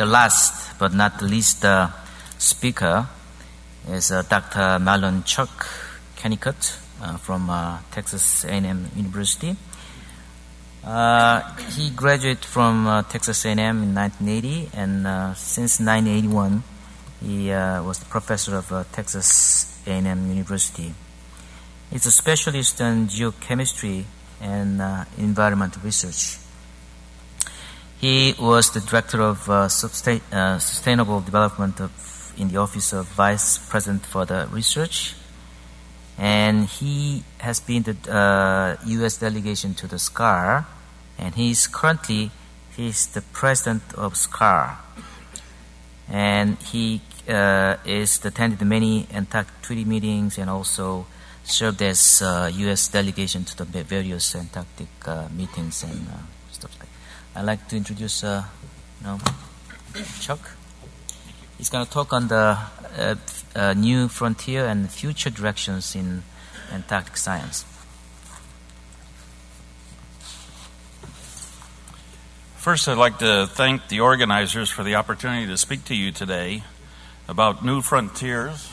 The last but not the least speaker is Dr. Marlon Chuck Kennicott from Texas A&M University. He graduated from Texas A&M in 1980, and since 1981, he was the professor of Texas A&M University. He's a specialist in geochemistry and environmental research. He was the director of sustainable development in the Office of Vice President for the Research, and he has been the U.S. delegation to the SCAR, and he's the president of SCAR, and he is attended many Antarctic Treaty meetings and also served as U.S. delegation to the various Antarctic meetings and stuff like that. I'd like to introduce Chuck. He's going to talk on the new frontier and future directions in Antarctic science. First, I'd like to thank the organizers for the opportunity to speak to you today about new frontiers.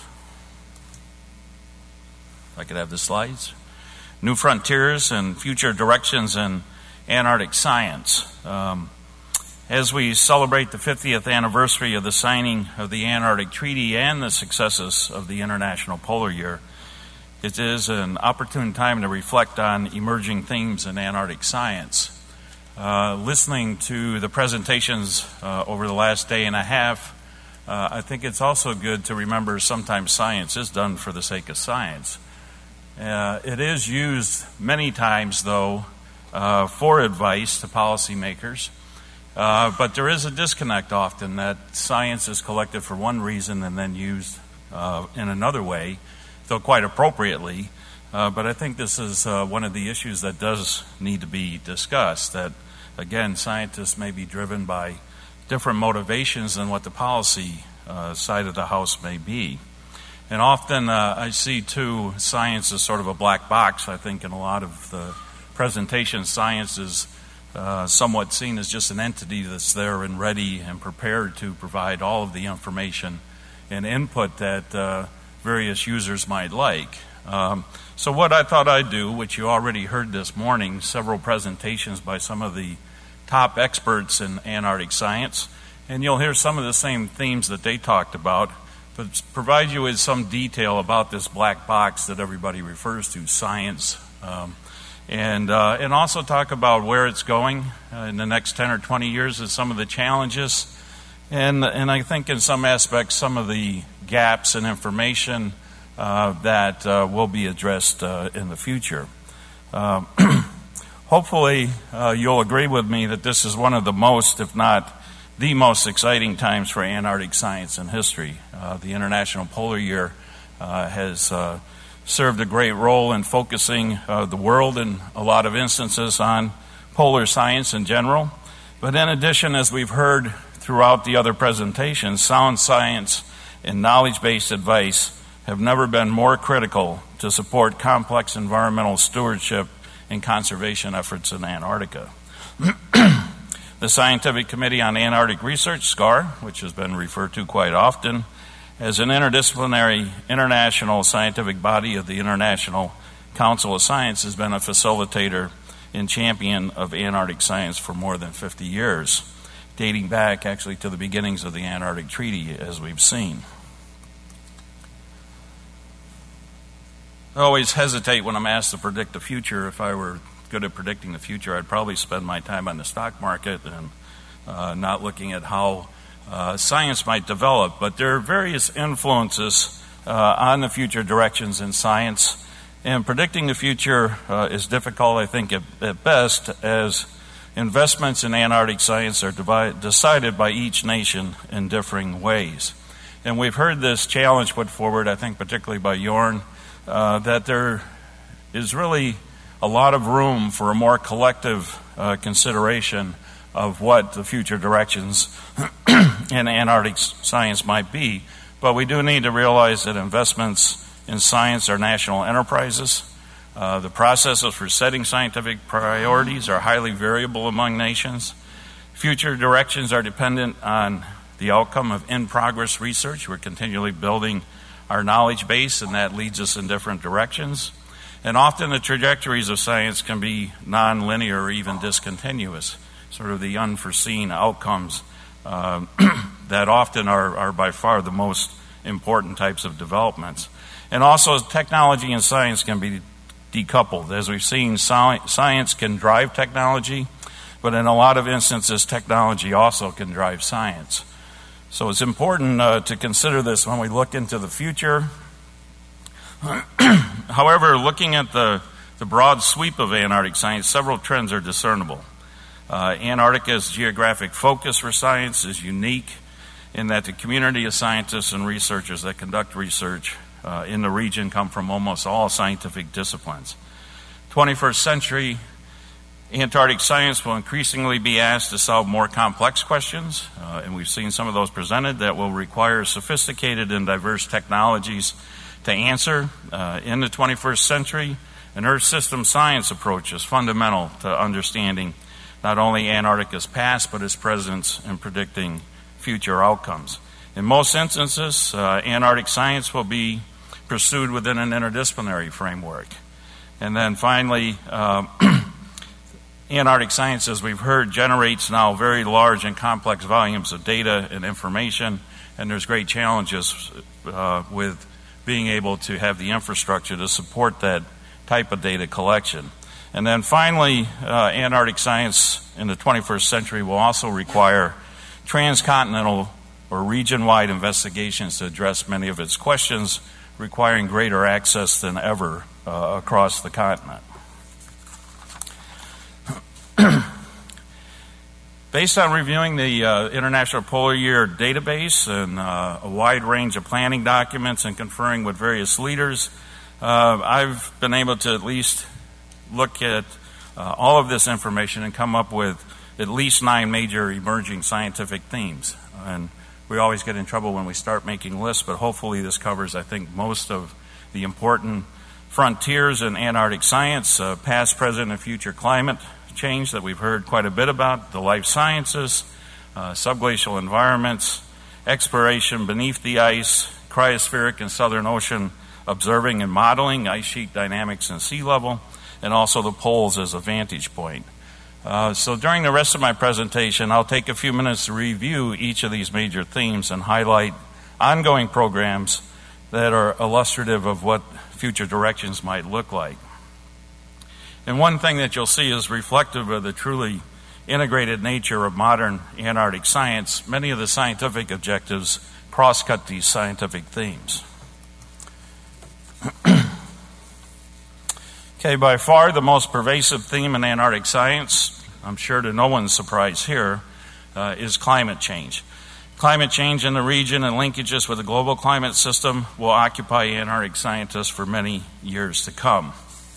If I could have the slides. New frontiers and future directions in Antarctic science. As we celebrate the 50th anniversary of the signing of the Antarctic Treaty and the successes of the International Polar Year, it is an opportune time to reflect on emerging themes in Antarctic science. Listening to the presentations over the last day and a half, I think it's also good to remember sometimes science is done for the sake of science. It is used many times, though, for advice to policymakers. But there is a disconnect often that science is collected for one reason and then used in another way, though quite appropriately. But I think this is one of the issues that does need to be discussed, that, again, scientists may be driven by different motivations than what the policy side of the house may be. And often I see, too, science as sort of a black box. I think in a lot of the presentations, science is somewhat seen as just an entity that's there and ready and prepared to provide all of the information and input that various users might like. So what I thought I'd do, which you already heard this morning, several presentations by some of the top experts in Antarctic science, and you'll hear some of the same themes that they talked about, but provide you with some detail about this black box that everybody refers to, science, and also talk about where it's going in the next 10 or 20 years and some of the challenges, and I think in some aspects some of the gaps in information that will be addressed in the future. Hopefully you'll agree with me that this is one of the most, if not the most exciting times for Antarctic science in history. The International Polar Year has served a great role in focusing the world in a lot of instances on polar science in general. But in addition, as we've heard throughout the other presentations, sound science and knowledge-based advice have never been more critical to support complex environmental stewardship and conservation efforts in Antarctica. The Scientific Committee on Antarctic Research, SCAR, which has been referred to quite often, as an interdisciplinary international scientific body of the International Council of Science, has been a facilitator and champion of Antarctic science for more than 50 years, dating back actually to the beginnings of the Antarctic Treaty, as we've seen. I always hesitate when I'm asked to predict the future. If I were good at predicting the future, I'd probably spend my time on the stock market and not looking at how science might develop. But there are various influences on the future directions in science, and predicting the future is difficult, I think, at best, as investments in Antarctic science are decided by each nation in differing ways. And we've heard this challenge put forward, I think particularly by Jorn, that there is really a lot of room for a more collective consideration of what the future directions in Antarctic science might be. But we do need to realize that investments in science are national enterprises. The processes for setting scientific priorities are highly variable among nations. Future directions are dependent on the outcome of in-progress research. We're continually building our knowledge base, and that leads us in different directions. And often the trajectories of science can be non-linear or even discontinuous, sort of the unforeseen outcomes that often are by far the most important types of developments. And also technology and science can be decoupled. As we've seen, science can drive technology, but in a lot of instances, technology also can drive science. So it's important to consider this when we look into the future. However, looking at the broad sweep of Antarctic science, several trends are discernible. Antarctica's geographic focus for science is unique in that the community of scientists and researchers that conduct research in the region come from almost all scientific disciplines. 21st century Antarctic science will increasingly be asked to solve more complex questions, and we've seen some of those presented that will require sophisticated and diverse technologies to answer. In the 21st century, an Earth system science approach is fundamental to understanding not only Antarctica's past, but its present in predicting future outcomes. In most instances, Antarctic science will be pursued within an interdisciplinary framework. And then finally, Antarctic science, as we've heard, generates now very large and complex volumes of data and information, and there's great challenges with being able to have the infrastructure to support that type of data collection. And then finally, Antarctic science in the 21st century will also require transcontinental or region-wide investigations to address many of its questions, requiring greater access than ever across the continent. Based on reviewing the International Polar Year database and a wide range of planning documents and conferring with various leaders, I've been able to at least look at all of this information and come up with at least 9 major emerging scientific themes. And we always get in trouble when we start making lists, but hopefully this covers, I think, most of the important frontiers in Antarctic science, past, present, and future climate change that we've heard quite a bit about, the life sciences, subglacial environments, exploration beneath the ice, cryospheric and southern ocean observing and modeling, ice sheet dynamics and sea level, and also the poles as a vantage point. So during the rest of my presentation, I'll take a few minutes to review each of these major themes and highlight ongoing programs that are illustrative of what future directions might look like. And one thing that you'll see is reflective of the truly integrated nature of modern Antarctic science. Many of the scientific objectives cross-cut these scientific themes. Okay, by far the most pervasive theme in Antarctic science, I'm sure to no one's surprise here, is climate change. Climate change in the region and linkages with the global climate system will occupy Antarctic scientists for many years to come.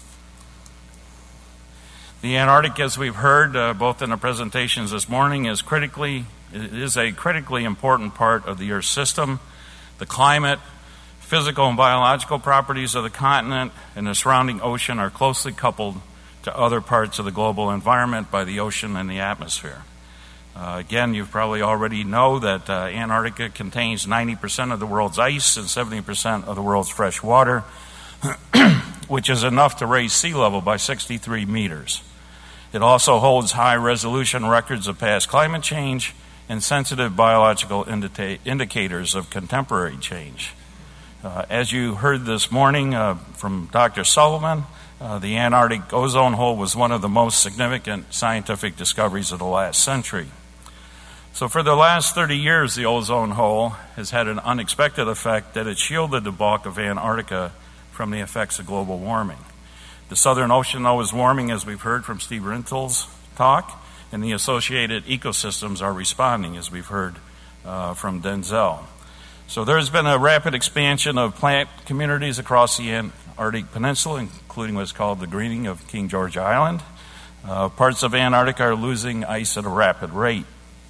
The Antarctic, as we've heard both in the presentations this morning, is a critically important part of the Earth system. The climate, physical and biological properties of the continent and the surrounding ocean are closely coupled to other parts of the global environment by the ocean and the atmosphere. Again, you probably already know that Antarctica contains 90% of the world's ice and 70% of the world's fresh water, which is enough to raise sea level by 63 meters. It also holds high-resolution records of past climate change and sensitive biological indicators of contemporary change. As you heard this morning from Dr. Sullivan, the Antarctic ozone hole was one of the most significant scientific discoveries of the last century. So for the last 30 years, the ozone hole has had an unexpected effect that it shielded the bulk of Antarctica from the effects of global warming. The Southern Ocean, though, is warming, as we've heard from Steve Rintoul's talk, and the associated ecosystems are responding, as we've heard from Denzel. So there's been a rapid expansion of plant communities across the Antarctic Peninsula, including what's called the greening of King George Island. Parts of Antarctica are losing ice at a rapid rate.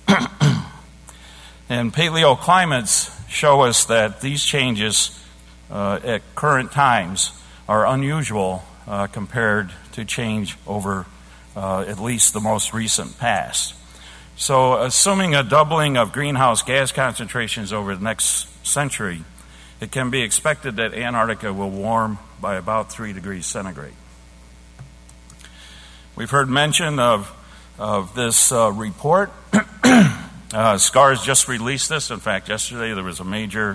And paleoclimates show us that these changes at current times are unusual compared to change over at least the most recent past. So, assuming a doubling of greenhouse gas concentrations over the next century, it can be expected that Antarctica will warm by about 3 degrees centigrade. We've heard mention of this report. SCARS just released this. In fact, yesterday there was a major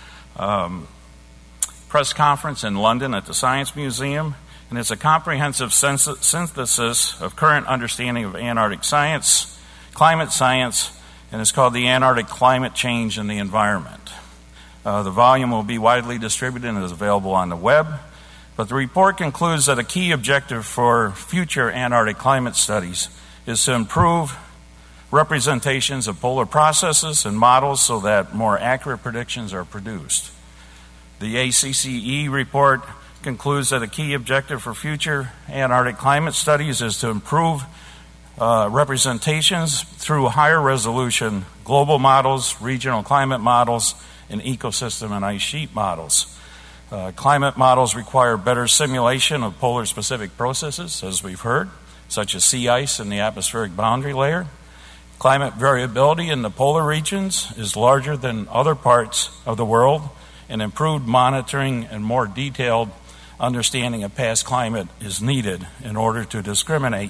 press conference in London at the Science Museum, and it's a comprehensive synthesis of current understanding of Antarctic science, climate science, and it's called the Antarctic Climate Change and the Environment. The volume will be widely distributed and is available on the web, but the report concludes that a key objective for future Antarctic climate studies is to improve representations of polar processes and models so that more accurate predictions are produced. The ACCE report concludes that a key objective for future Antarctic climate studies is to improve representations through higher resolution global models, regional climate models, and ecosystem and ice sheet models. Climate models require better simulation of polar-specific processes, as we've heard, such as sea ice and the atmospheric boundary layer. Climate variability in the polar regions is larger than other parts of the world, and improved monitoring and more detailed understanding of past climate is needed in order to discriminate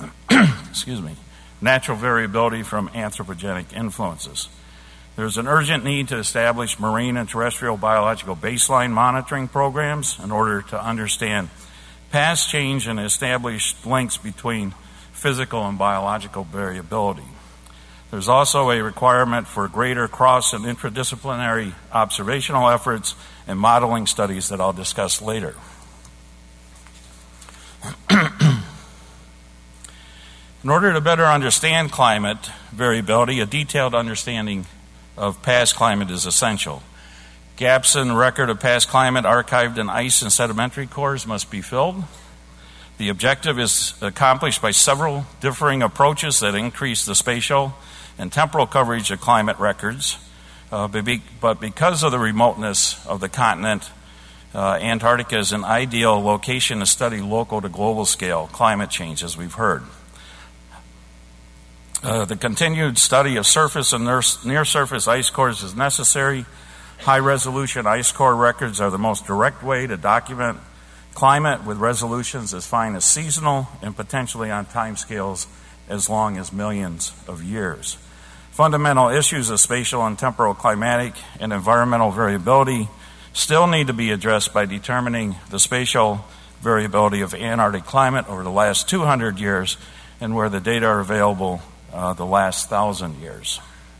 natural variability from anthropogenic influences. There's an urgent need to establish marine and terrestrial biological baseline monitoring programs in order to understand past change and establish links between physical and biological variability. There's also a requirement for greater cross and interdisciplinary observational efforts and modeling studies that I'll discuss later. In order to better understand climate variability, a detailed understanding of past climate is essential. Gaps in the record of past climate archived in ice and sedimentary cores must be filled. The objective is accomplished by several differing approaches that increase the spatial and temporal coverage of climate records. But because of the remoteness of the continent, Antarctica is an ideal location to study local to global scale climate change, as we've heard. The continued study of surface and near-surface ice cores is necessary. High-resolution ice core records are the most direct way to document climate with resolutions as fine as seasonal and potentially on timescales as long as millions of years. Fundamental issues of spatial and temporal climatic and environmental variability still need to be addressed by determining the spatial variability of Antarctic climate over the last 200 years and where the data are available the last 1,000 years.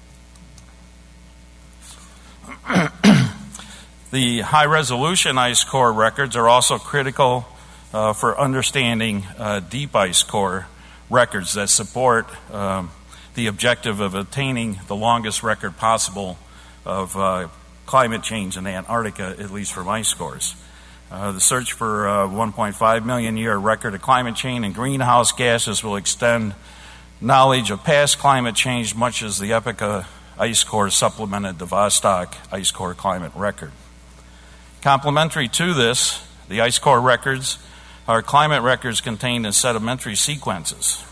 The high-resolution ice core records are also critical for understanding deep ice core records that support the objective of attaining the longest record possible of climate change in Antarctica, at least from ice cores. The search for 1.5 million year record of climate change and greenhouse gases will extend knowledge of past climate change, much as the Epica ice core supplemented the Vostok ice core climate record. Complementary to this, the ice core records are climate records contained in sedimentary sequences.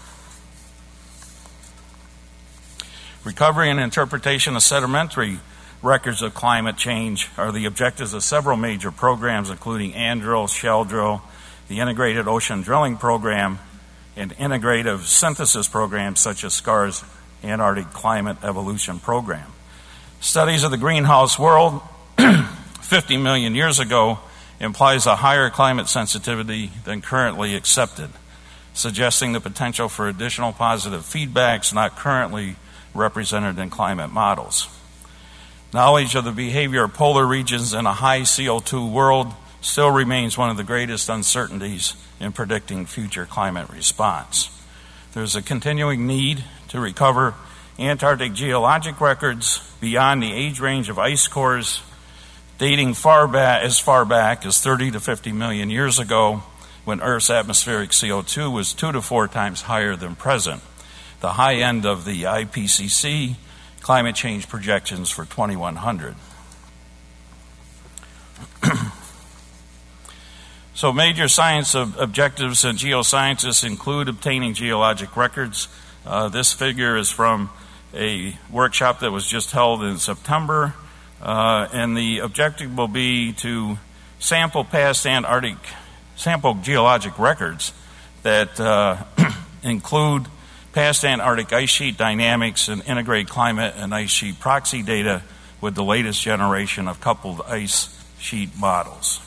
Recovery and interpretation of sedimentary records of climate change are the objectives of several major programs, including ANDRIL, SHELDRIL, the Integrated Ocean Drilling Program, and integrative synthesis programs such as SCAR's Antarctic Climate Evolution Program. Studies of the greenhouse world 50 million years ago implies a higher climate sensitivity than currently accepted, suggesting the potential for additional positive feedbacks not currently represented in climate models. Knowledge of the behavior of polar regions in a high CO2 world still remains one of the greatest uncertainties in predicting future climate response. There's a continuing need to recover Antarctic geologic records beyond the age range of ice cores dating far back as 30 to 50 million years ago, when Earth's atmospheric CO2 was 2 to 4 times higher than present, the high end of the IPCC climate change projections for 2100. So major science objectives and geoscientists include obtaining geologic records This figure is from a workshop that was just held in September, and the objective will be to sample past geologic records that include past Antarctic ice sheet dynamics and integrate climate and ice sheet proxy data with the latest generation of coupled ice sheet models.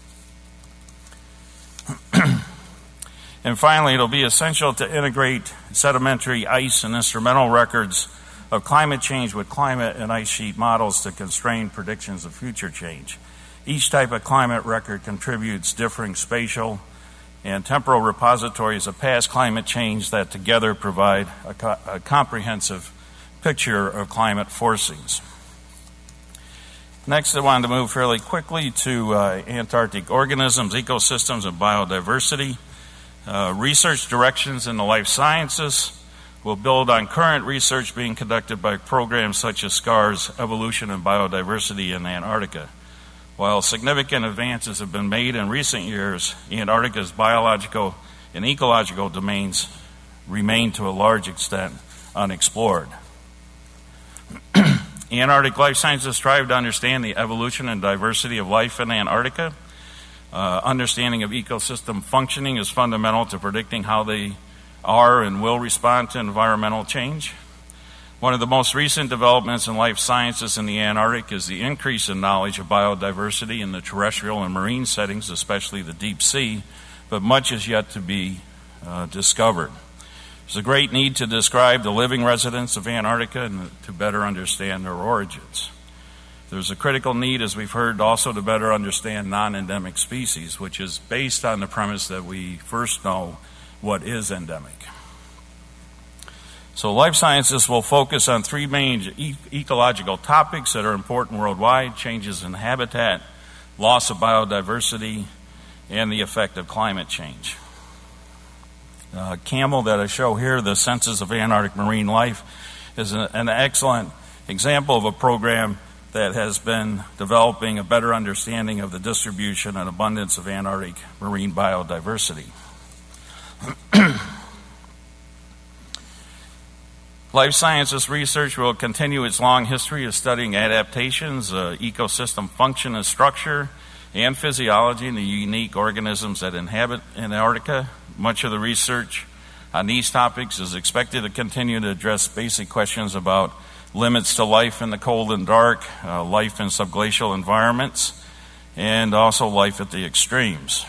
And finally, it'll be essential to integrate sedimentary ice and instrumental records of climate change with climate and ice sheet models to constrain predictions of future change. Each type of climate record contributes differing spatial and temporal repositories of past climate change that together provide a comprehensive picture of climate forcings. Next, I wanted to move fairly quickly to Antarctic organisms, ecosystems, and biodiversity. Research directions in the life sciences will build on current research being conducted by programs such as SCAR's Evolution and Biodiversity in Antarctica. While significant advances have been made in recent years, Antarctica's biological and ecological domains remain to a large extent unexplored. Antarctic life sciences strive to understand the evolution and diversity of life in Antarctica. Understanding of ecosystem functioning is fundamental to predicting how they are and will respond to environmental change. One of the most recent developments in life sciences in the Antarctic is the increase in knowledge of biodiversity in the terrestrial and marine settings, especially the deep sea, but much is yet to be discovered. There's a great need to describe the living residents of Antarctica and to better understand their origins. There's a critical need, as we've heard, also to better understand non-endemic species, which is based on the premise that we first know what is endemic. So life sciences will focus on three main ecological topics that are important worldwide: changes in habitat, loss of biodiversity, and the effect of climate change. CAMEL that I show here, the Census of Antarctic Marine Life, is an excellent example of a program that has been developing a better understanding of the distribution and abundance of Antarctic marine biodiversity. Life sciences research will continue its long history of studying adaptations, ecosystem function and structure, and physiology in the unique organisms that inhabit Antarctica. Much of the research on these topics is expected to continue to address basic questions about limits to life in the cold and dark, life in subglacial environments, and also life at the extremes.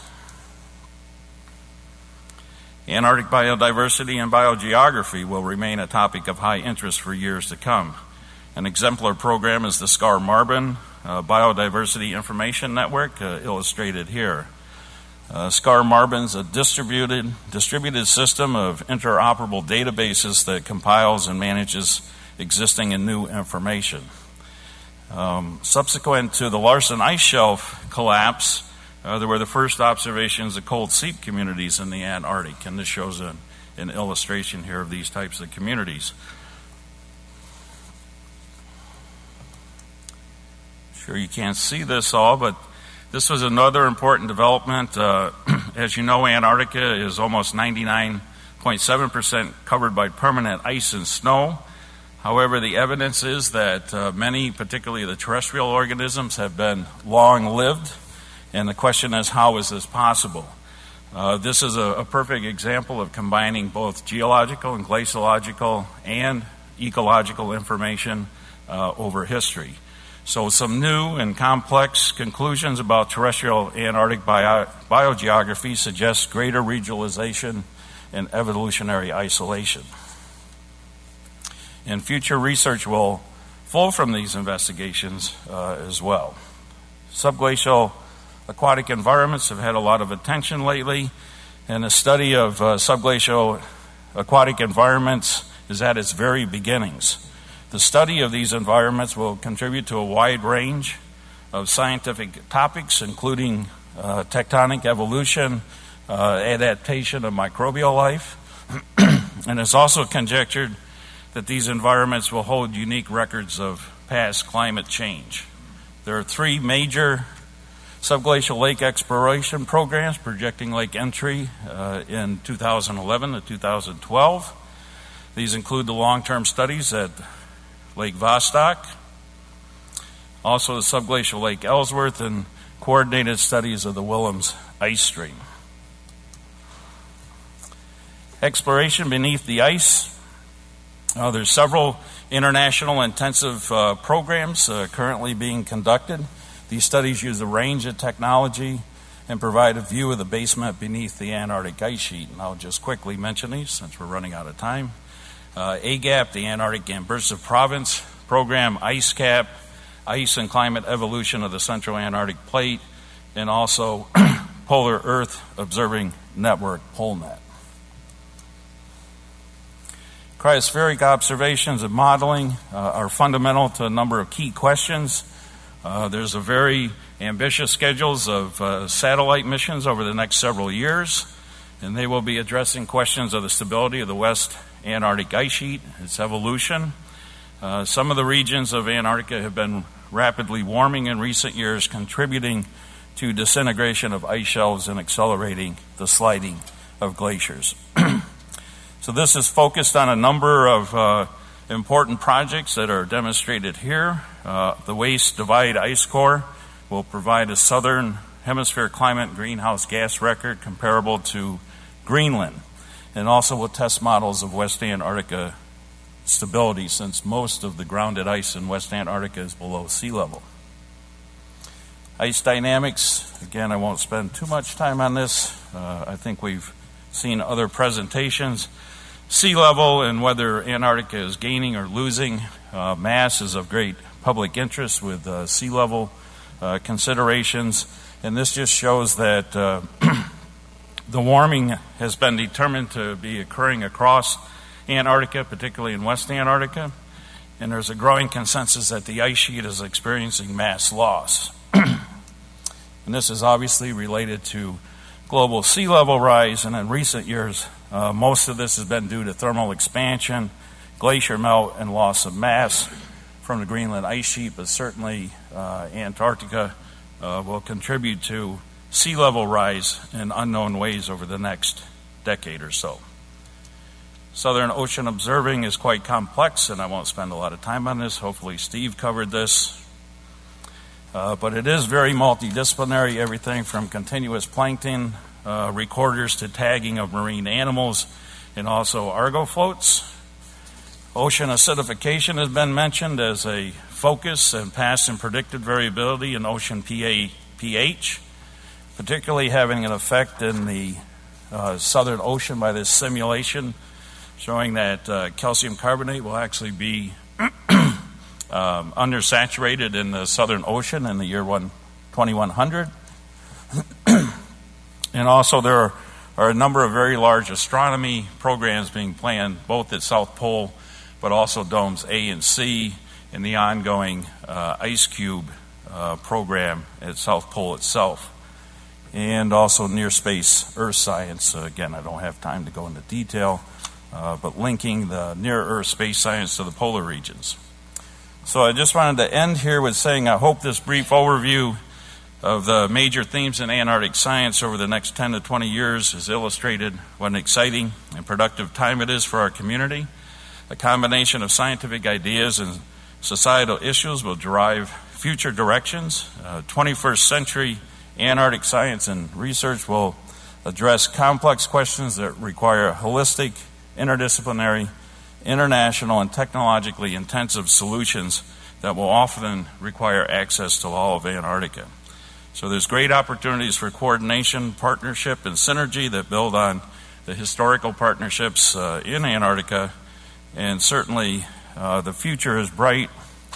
Antarctic biodiversity and biogeography will remain a topic of high interest for years to come. An exemplar program is the SCAR-Marben Biodiversity Information Network, illustrated here. SCAR-Marben is a distributed system of interoperable databases that compiles and manages existing and new information. Subsequent to the Larsen Ice Shelf collapse, there were the first observations of cold seep communities in the Antarctic, and this shows an illustration here of these types of communities. Sure you can't see this all, but this was another important development. As you know, Antarctica is almost 99.7% covered by permanent ice and snow. However, the evidence is that many, particularly the terrestrial organisms, have been long-lived, and the question is, how is this possible? This is a perfect example of combining both geological and glaciological and ecological information over history. So some new and complex conclusions about terrestrial Antarctic biogeography suggest greater regionalization and evolutionary isolation. And future research will flow from these investigations as well. Subglacial aquatic environments have had a lot of attention lately, and the study of subglacial aquatic environments is at its very beginnings. The study of these environments will contribute to a wide range of scientific topics, including tectonic evolution, adaptation of microbial life, and it's also conjectured that these environments will hold unique records of past climate change. There are three major subglacial lake exploration programs projecting lake entry in 2011 to 2012. These include the long-term studies at Lake Vostok, also the subglacial Lake Ellsworth, and coordinated studies of the Willems ice stream. Exploration beneath the ice. There's several international intensive programs currently being conducted. These studies use a range of technology and provide a view of the basement beneath the Antarctic ice sheet. And I'll just quickly mention these since we're running out of time. AGAP, the Antarctic Gamburtsev Province Program, IceCap, Ice and Climate Evolution of the Central Antarctic Plate, and also Polar Earth Observing Network, POLNet. Cryospheric observations and modeling are fundamental to a number of key questions. There's a very ambitious schedules of satellite missions over the next several years, and they will be addressing questions of the stability of the West Antarctic ice sheet, its evolution. Some of the regions of Antarctica have been rapidly warming in recent years, contributing to disintegration of ice shelves and accelerating the sliding of glaciers. So this is focused on a number of important projects that are demonstrated here. The Waste Divide Ice Core will provide a southern hemisphere climate greenhouse gas record comparable to Greenland, and also will test models of West Antarctica stability, since most of the grounded ice in West Antarctica is below sea level. Ice dynamics, again, I won't spend too much time on this. I think we've seen other presentations. Sea level and whether Antarctica is gaining or losing mass is of great public interest with sea level considerations. And this just shows that the warming has been determined to be occurring across Antarctica, particularly in West Antarctica. And there's a growing consensus that the ice sheet is experiencing mass loss. And this is obviously related to global sea level rise, and in recent years, most of this has been due to thermal expansion, glacier melt, and loss of mass from the Greenland ice sheet, but certainly Antarctica will contribute to sea level rise in unknown ways over the next decade or so. Southern ocean observing is quite complex, and I won't spend a lot of time on this. Hopefully Steve covered this. But it is very multidisciplinary, everything from continuous plankton recorders to tagging of marine animals, and also Argo floats. Ocean acidification has been mentioned as a focus, and past and predicted variability in ocean pH, particularly having an effect in the Southern Ocean by this simulation showing that calcium carbonate will actually be undersaturated in the Southern Ocean in the year 2100. And also there are a number of very large astronomy programs being planned both at South Pole, but also Domes A and C, in the ongoing IceCube program at South Pole itself, and also near space Earth science. Again, I don't have time to go into detail, but linking the near Earth space science to the polar regions. So I just wanted to end here with saying I hope this brief overview of the major themes in Antarctic science over the next 10 to 20 years has illustrated what an exciting and productive time it is for our community. A combination of scientific ideas and societal issues will drive future directions. 21st century Antarctic science and research will address complex questions that require holistic, interdisciplinary, international, and technologically intensive solutions that will often require access to all of Antarctica. So there's great opportunities for coordination, partnership, and synergy that build on the historical partnerships in Antarctica, and certainly the future is bright,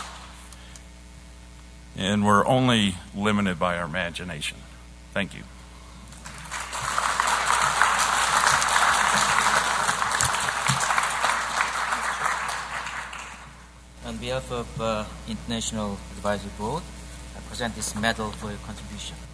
and we're only limited by our imagination. Thank you. On behalf of International Advisory Board, I present this medal for your contribution.